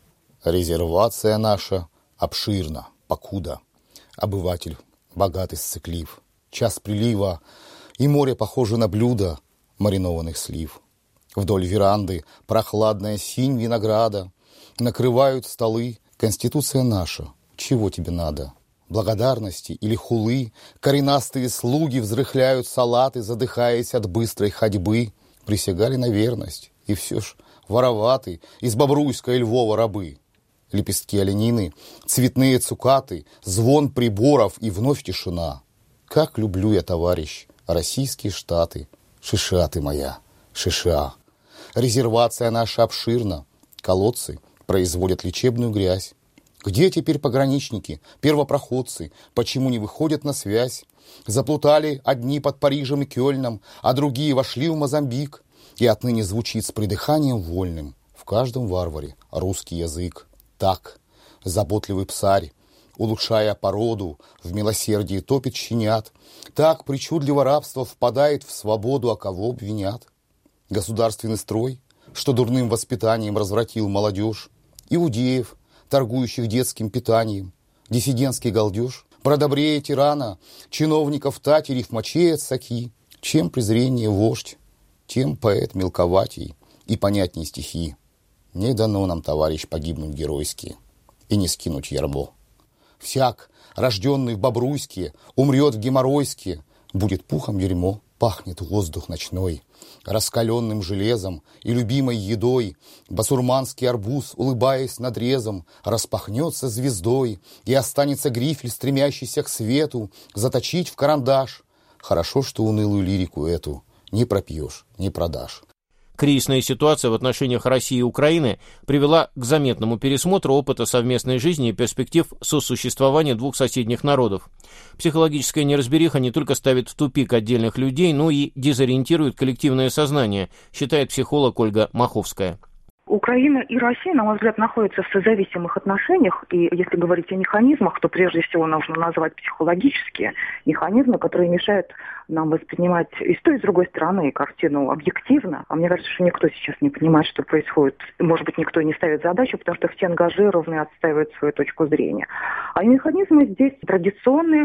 Резервация наша обширна, покуда. Обыватель богатый сцеклив. Час прилива, и море похоже на блюдо маринованных слив. Вдоль веранды прохладная синь винограда. Накрывают столы. Конституция наша, чего тебе надо? Благодарности или хулы? Коренастые слуги взрыхляют салаты, задыхаясь от быстрой ходьбы. Присягали на верность, и все ж вороваты из Бобруйска и Львова рабы. Лепестки оленины, цветные цукаты, звон приборов и вновь тишина. Как люблю я, товарищ, российские штаты. США ты моя, США. Резервация наша обширна. Колодцы производят лечебную грязь. Где теперь пограничники, первопроходцы? Почему не выходят на связь? Заплутали одни под Парижем и Кёльном, а другие вошли в Мозамбик. И отныне звучит с придыханием вольным в каждом варваре русский язык. Так, заботливый псарь, улучшая породу, в милосердии топит щенят. Так причудливо рабство впадает в свободу, а кого обвинят? Государственный строй, что дурным воспитанием развратил молодежь, иудеев, торгующих детским питанием, диссидентский галдеж, продобрее тирана, чиновников татерей в моче отсаки. Чем презрение вождь, тем поэт мелковатей и понятней стихи. Не дано нам, товарищ, погибнуть геройски и не скинуть ярмо. Всяк, рожденный в Бобруйске, умрет в Геморройске, будет пухом дерьмо, пахнет воздух ночной, раскаленным железом и любимой едой. Басурманский арбуз, улыбаясь надрезом, распахнется звездой, и останется грифель, стремящийся к свету, заточить в карандаш. Хорошо, что унылую лирику эту не пропьешь, не продашь. Кризисная ситуация в отношениях России и Украины привела к заметному пересмотру опыта совместной жизни и перспектив сосуществования двух соседних народов. Психологическая неразбериха не только ставит в тупик отдельных людей, но и дезориентирует коллективное сознание, считает психолог Ольга Маховская. Украина и Россия, на мой взгляд, находятся в созависимых отношениях, и если говорить о механизмах, то прежде всего нужно назвать психологические механизмы, которые мешают нам воспринимать и с той, и с другой стороны картину объективно. А мне кажется, что никто сейчас не понимает, что происходит. Может быть, никто не ставит задачу, потому что все ангажированы и отстаивают свою точку зрения. А механизмы здесь традиционные,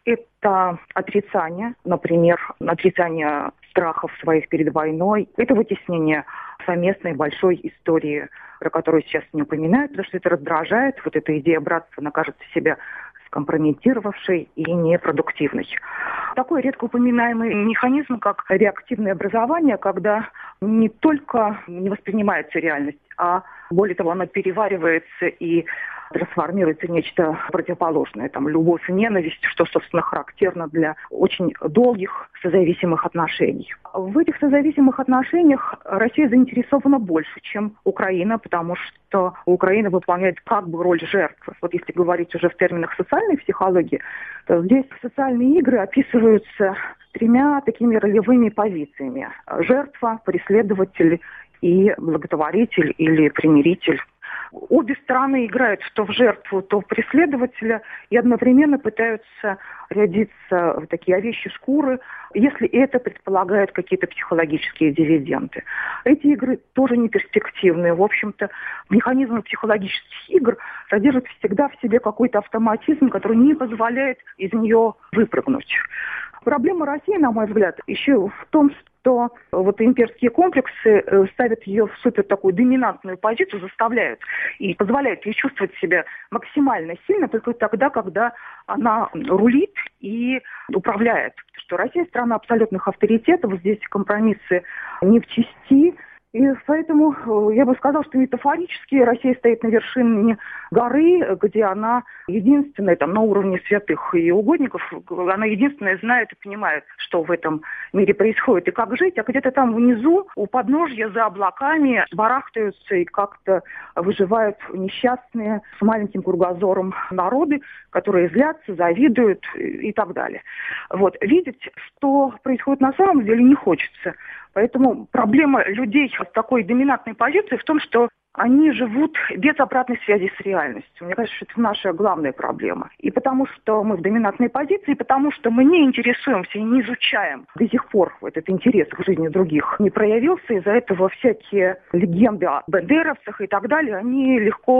Это отрицание, например, отрицание страхов своих перед войной. Это вытеснение совместной большой истории, про которую сейчас не упоминают, потому что это раздражает. Вот эта идея братства, она кажется себя скомпрометировавшей и непродуктивной. Такой редко упоминаемый механизм, как реактивное образование, когда не только не воспринимается реальность, а более того, она переваривается и трансформируется в нечто противоположное. Там любовь и ненависть, что, собственно, характерно для очень долгих созависимых отношений. В этих созависимых отношениях Россия заинтересована больше, чем Украина, потому что Украина выполняет как бы роль жертвы. Вот если говорить уже в терминах социальной психологии, то здесь социальные игры описываются тремя такими ролевыми позициями. Жертва, преследователь и благотворитель или примиритель. Обе стороны играют то в жертву, то в преследователя и одновременно пытаются рядиться в такие овечьи шкуры, если это предполагает какие-то психологические дивиденды. Эти игры тоже не перспективные. В общем-то, механизмы психологических игр содержат всегда в себе какой-то автоматизм, который не позволяет из нее выпрыгнуть. Проблема России, на мой взгляд, еще в том, что вот имперские комплексы ставят ее в супер такую доминантную позицию, заставляют и позволяют ей чувствовать себя максимально сильно только тогда, когда она рулит и управляет. Что Россия страна абсолютных авторитетов, здесь компромиссы не в чести. И поэтому я бы сказала, что метафорически Россия стоит на вершине горы, где она единственная, там, на уровне святых и угодников, она единственная знает и понимает, что в этом мире происходит и как жить, а где-то там внизу, у подножья, за облаками, барахтаются и как-то выживают несчастные с маленьким кругозором народы, которые злятся, завидуют и так далее. Вот. Видеть, что происходит на самом деле, не хочется. Поэтому проблема людей с такой доминантной позицией в том, что они живут без обратной связи с реальностью. Мне кажется, что это наша главная проблема. И потому что мы в доминантной позиции, и потому что мы не интересуемся и не изучаем до сих пор этот интерес к жизни других не проявился. Из-за этого всякие легенды о бандеровцах и так далее, они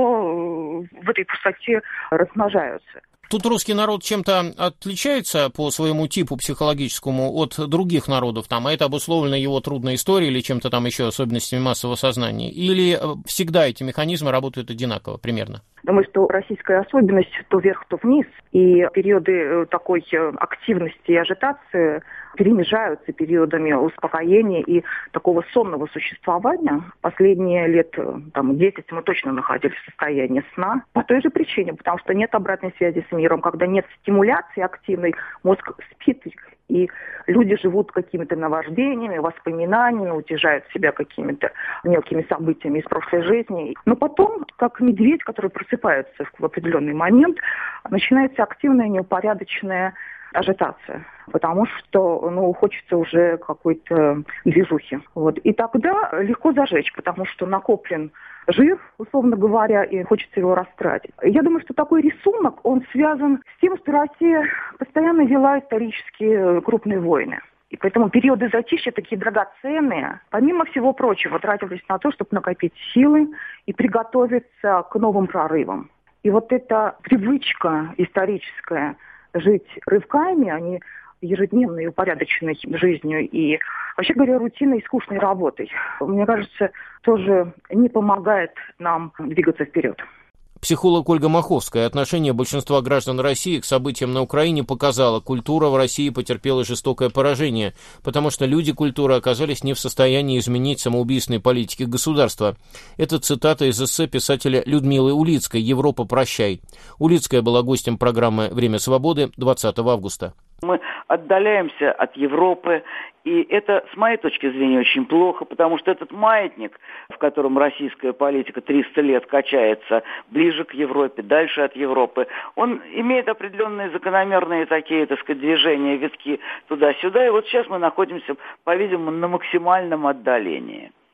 легко в этой пустоте размножаются. Тут русский народ чем-то отличается по своему типу психологическому от других народов, там, а это обусловлено его трудной историей или чем-то там еще особенностями массового сознания? Или всегда эти механизмы работают одинаково примерно? Думаю, что российская особенность то вверх, то вниз, и периоды такой активности и ажитации перемежаются периодами успокоения и такого сонного существования. Последние лет там, десять мы точно находились в состоянии сна по той же причине, потому что нет обратной связи с миром. Когда нет стимуляции активной, мозг спит, и люди живут какими-то наваждениями, воспоминаниями, утешают себя какими-то мелкими событиями из прошлой жизни. Но потом, как медведь, который просыпается в определенный момент, начинается активная, неупорядоченная ажитация, потому что, ну, хочется уже какой-то движухи. Вот. И тогда легко зажечь, потому что накоплен жир, условно говоря, и хочется его растратить. Я думаю, что такой рисунок, он связан с тем, что Россия постоянно вела исторические крупные войны. И поэтому периоды затишья такие драгоценные, помимо всего прочего, тратились на то, чтобы накопить силы и приготовиться к новым прорывам. И вот эта привычка историческая жить рывками, а не ежедневной упорядоченной жизнью и, вообще говоря, рутинной и скучной работой, мне кажется, тоже не помогает нам двигаться вперед. Психолог Ольга Маховская. Отношение большинства граждан России к событиям на Украине показало, культура в России потерпела жестокое поражение, потому что люди культуры оказались не в состоянии изменить самоубийственной политики государства. Это цитата из эссе писателя Людмилы Улицкой «Европа, прощай». Улицкая была гостем программы «Время свободы» двадцатого августа. Мы отдаляемся от Европы, и это, с моей точки зрения, очень плохо, потому что этот маятник, в котором российская политика триста лет качается ближе к Европе, дальше от Европы, он имеет определенные закономерные такие, так сказать, движения, витки туда-сюда, и вот сейчас мы находимся, по-видимому, на максимальном отдалении.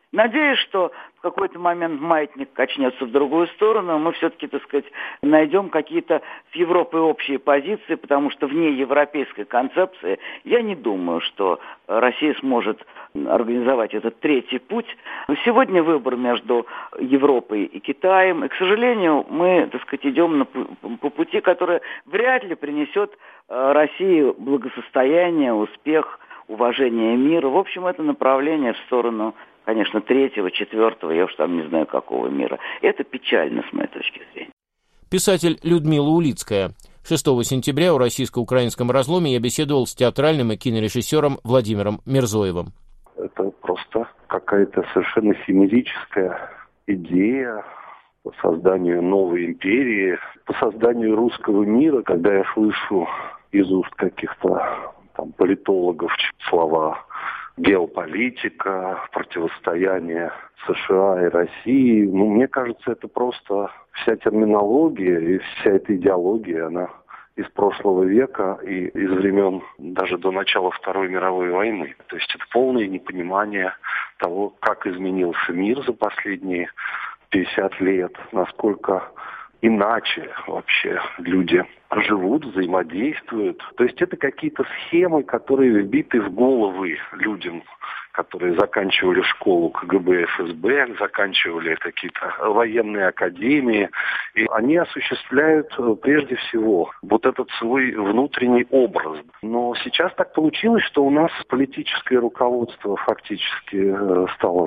Надеюсь, что в какой-то момент маятник качнется в другую сторону, мы все-таки, так сказать, найдем какие-то с Европой общие позиции, потому что вне европейской концепции я не думаю, что Россия сможет организовать этот третий путь. Сегодня выбор между Европой и Китаем, и, к сожалению, мы, так сказать, идем на, по пути, который вряд ли принесет России благосостояние, успех, уважение мира. В общем, это направление в сторону, конечно, третьего, четвертого, я уж там не знаю какого мира. Это печально, с моей точки зрения. Писатель Людмила Улицкая. шестого сентября в российско-украинском разломе я беседовал с театральным и кинорежиссером Владимиром Мирзоевым. Это просто какая-то совершенно химерическая идея по созданию новой империи, по созданию русского мира, когда я слышу из уст каких-то там политологов слова геополитика, противостояние США и России. Ну, мне кажется, это просто вся терминология и вся эта идеология, она из прошлого века и из времен даже до начала Второй мировой войны. То есть это полное непонимание того, как изменился мир за последние пятьдесят лет, насколько иначе вообще люди живут, взаимодействуют. То есть это какие-то схемы, которые вбиты в головы людям, которые заканчивали школу КГБ, ФСБ, заканчивали какие-то военные академии. И они осуществляют прежде всего вот этот свой внутренний образ. Но сейчас так получилось, что у нас политическое руководство фактически стало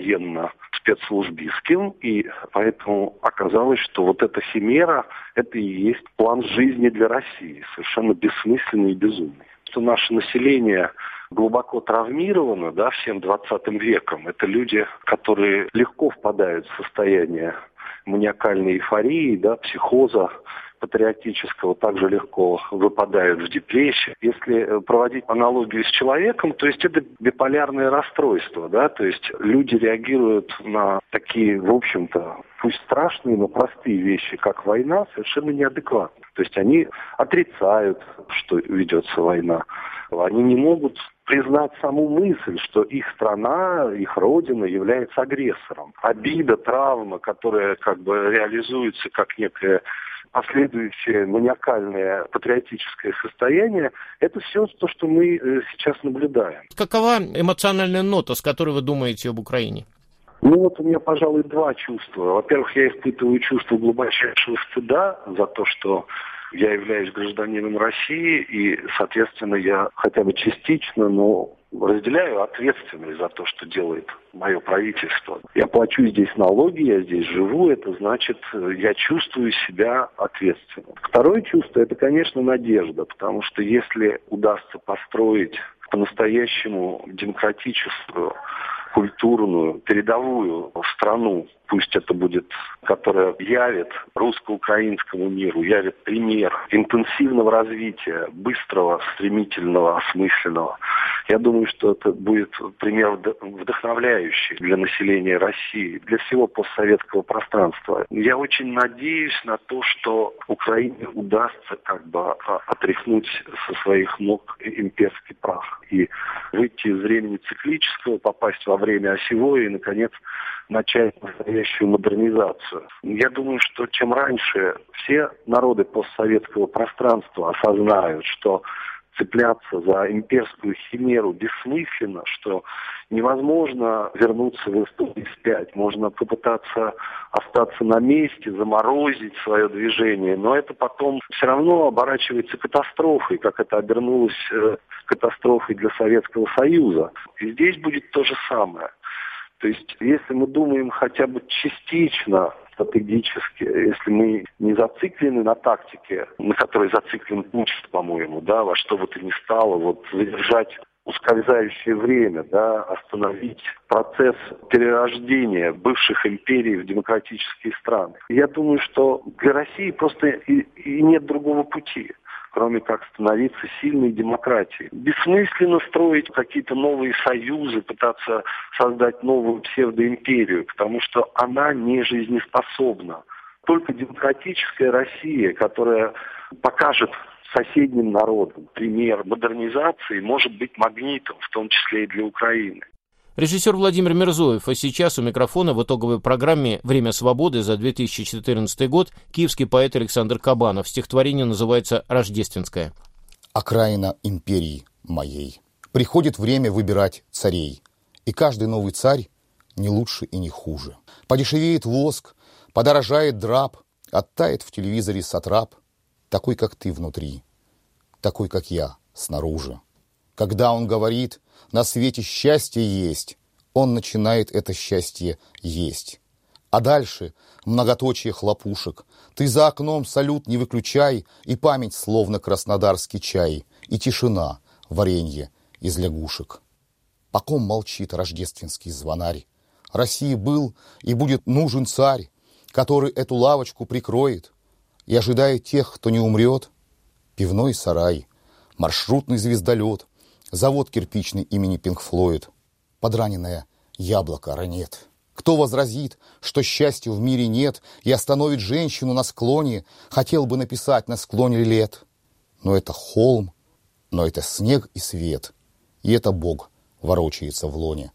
военно-спецслужбистским, и поэтому оказалось, что вот эта химера – это и есть план жизни для России, совершенно бессмысленный и безумный. Что наше население глубоко травмировано, да, всем двадцатым веком. Это люди, которые легко впадают в состояние маниакальной эйфории, да, психоза патриотического, также легко выпадают в депрессию. Если проводить аналогию с человеком, то есть это биполярное расстройство, да, то есть люди реагируют на такие, в общем-то, пусть страшные, но простые вещи, как война, совершенно неадекватно. То есть они отрицают, что ведется война. Они не могут признать саму мысль, что их страна, их родина является агрессором. Обида, травма, которая как бы реализуется как некое последующее маниакальное патриотическое состояние, это все то, что мы сейчас наблюдаем. Какова эмоциональная нота, с которой вы думаете об Украине? Ну вот у меня, пожалуй, два чувства. Во-первых, я испытываю чувство глубочайшего стыда за то, что я являюсь гражданином России, и, соответственно, я хотя бы частично, но разделяю ответственность за то, что делает мое правительство. Я плачу здесь налоги, я здесь живу, это значит, я чувствую себя ответственным. Второе чувство – это, конечно, надежда, потому что если удастся построить по-настоящему демократическую, культурную, передовую страну, пусть это будет, которая явит русско-украинскому миру, явит пример интенсивного развития, быстрого, стремительного, осмысленного. Я думаю, что это будет пример вдохновляющий для населения России, для всего постсоветского пространства. Я очень надеюсь на то, что Украине удастся как бы отряхнуть со своих ног имперский прах и выйти из времени циклического, попасть во время осевое и, наконец, начать настоящую модернизацию. Я думаю, что чем раньше все народы постсоветского пространства осознают, что цепляться за имперскую химеру бессмысленно, что невозможно вернуться в историю вспять. Можно попытаться остаться на месте, заморозить свое движение, но это потом все равно оборачивается катастрофой, как это обернулось э, катастрофой для Советского Союза. И здесь будет то же самое. То есть, если мы думаем хотя бы частично стратегически, если мы не зациклены на тактике, на которой зациклен Путин, по-моему, да, во что бы то ни стало, вот задержать ускользающее время, да, остановить процесс перерождения бывших империй в демократические страны. Я думаю, что для России просто и, и нет другого пути, кроме как становиться сильной демократией. Бессмысленно строить какие-то новые союзы, пытаться создать новую псевдоимперию, потому что она не жизнеспособна. Только демократическая Россия, которая покажет соседним народам пример модернизации, может быть магнитом, в том числе и для Украины. Режиссер Владимир Мирзоев, а сейчас у микрофона в итоговой программе «Время свободы» за две тысячи четырнадцатый год киевский поэт Александр Кабанов. Стихотворение называется «Рождественское». Окраина империи моей. Приходит время выбирать царей, и каждый новый царь не лучше и не хуже. Подешевеет воск, подорожает драп, оттает в телевизоре сатрап, такой, как ты внутри, такой, как я снаружи. Когда он говорит, на свете счастье есть, он начинает это счастье есть. А дальше многоточие хлопушек. Ты за окном салют не выключай, и память словно краснодарский чай, и тишина, варенье из лягушек. По ком молчит рождественский звонарь? России был и будет нужен царь, который эту лавочку прикроет и ожидает тех, кто не умрет. Пивной сарай, маршрутный звездолет, завод кирпичный имени Пинк Флойд, подраненное яблоко ранет. Кто возразит, что счастья в мире нет, и остановит женщину на склоне, хотел бы написать на склоне лет. Но это холм, но это снег и свет, и это Бог ворочается в лоне.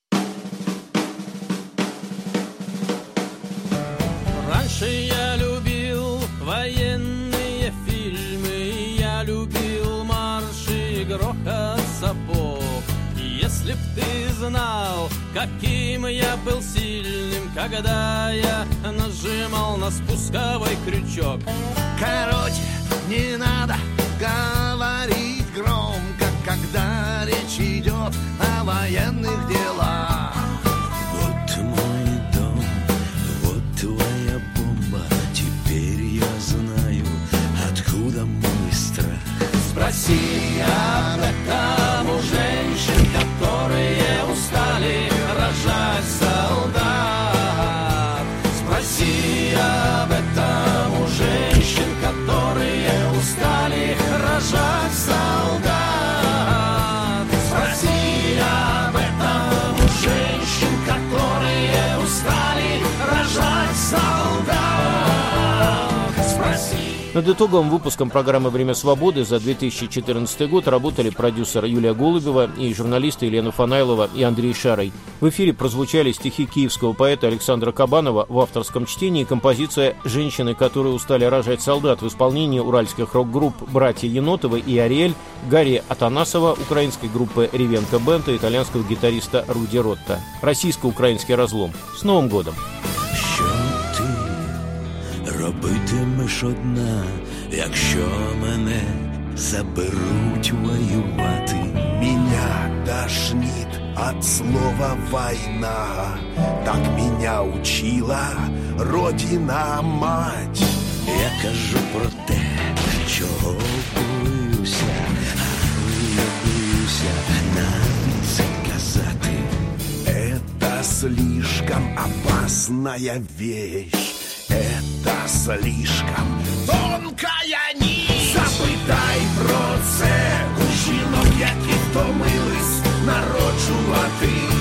Раньше я любил военные фильмы, я любил марши и грохот сапог. Если б ты знал, каким я был сильным, когда я нажимал на спусковой крючок. Короче, не надо говорить громко, когда речь идет о военных делах. Вот мой дом, вот твоя бомба, теперь я знаю, откуда мой страх. Спроси об этом у женщин, которые устали рожать солдат. Спроси об этом у женщин, которые устали рожать солдат. Спроси об этом у женщин, которые устали рожать солдат. Спроси. Над итоговым выпуском программы «Время свободы» за две тысячи четырнадцатый год работали продюсер Юлия Голубева и журналисты Елена Фанаилова и Андрей Шарой. В эфире прозвучали стихи киевского поэта Александра Кабанова в авторском чтении и композиция «Женщины, которые устали рожать солдат» в исполнении уральских рок-групп «Братья Енотовы» и «Ариэль», Гарри Атанасова, украинской группы «Ревенко Бенд» и итальянского гитариста Руди Ротта. Российско-украинский разлом. С Новым годом! Робитимеш одна, якщо мене заберуть воювати. Меня тошнит от слова «война», так меня учила родина-мать. Я кажу про те, чого боюся, а я боюся навіть це казати. Это слишком опасная вещь. Это слишком тонкая нить. Запитай про це у жінок, які втомились народжувати.